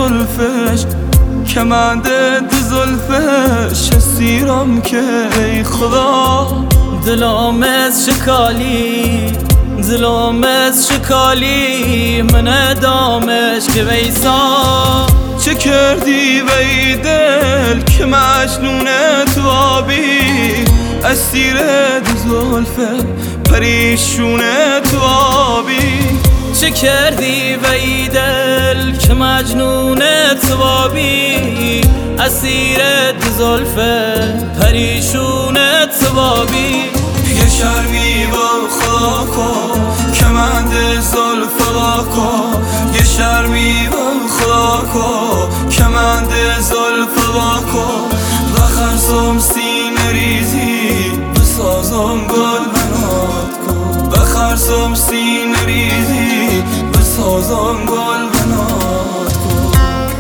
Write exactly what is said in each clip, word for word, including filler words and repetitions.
زلفش کمند زلفش اسیرم که ای خدا دلم از شکالی دلم از شکالی من دامش که ویسا چه کردی وی دل که مجنون تو آبی اسیر زلفه پریشون تو آبی چه کردی وی دل که مجنون تو آبی اسیر زلفه پریشون تو آبی یه شرمی با خدا کن کمند زلف با کن یه شرمی با خدا کن کمند زلف با کن و خرسم سینه ریزی بسازم گل بنات کن و خرسم سینه ریزی بسازم گل بنات کن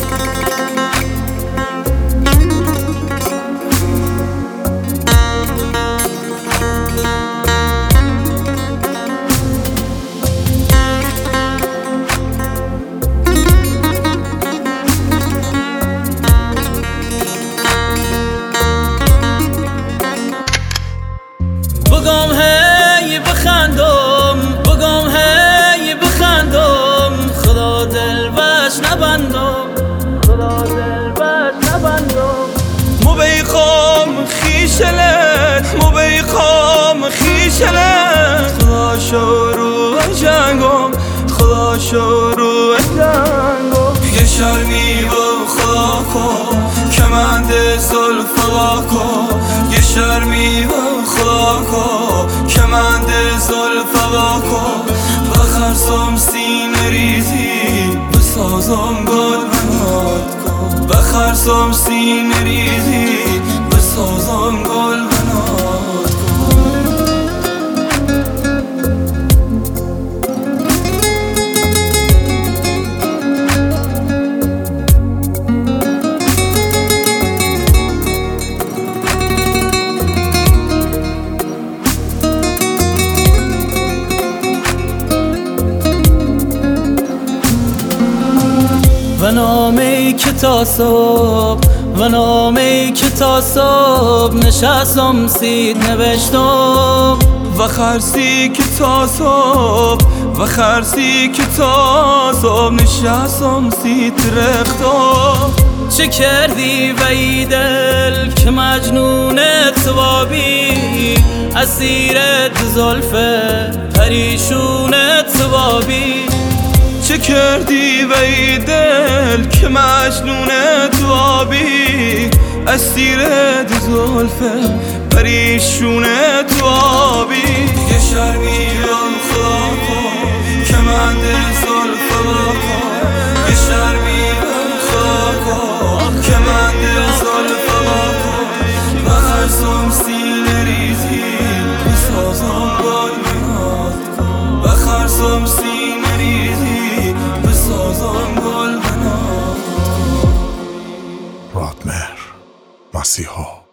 بگم هی بخندم بگم هی بخندم خدا دل بش نبندم خدا دل بش نبندم مو بیخوام خیشلت مو بیخوام خیشلت خدا شروع جنگم خدا شروع جنگم یه شرمی با خدا کن کمند زلف با کن یه شرمی با خدا کن کمند زلف با کن و خرسم سینه ریزی بسازم گل بنات کن و خرسم سینه ریزی بسازم گل بنات کن و نامی که تا صبح و نامی که تا صبح نشستم سید نوشتم و خرسی که تا صبح و خرسی که تا صبح نشستم سید رختم چه کردی وی دل که مجنون تو آبی اسیر زلفه پریشون تو آبی چه کردی وی دل که مجنون تو آبی اسیر زلفه پریشون تو آبی یه شرمی آن خدا کن کمند زلف با کن یه شرمی آن خدا کن کمند زلف با کن و خرسم سینه ریزی بسازم گل بنات کن و خرسم سینه ریزی بسازم گل بنات کن رادمهر مسیحا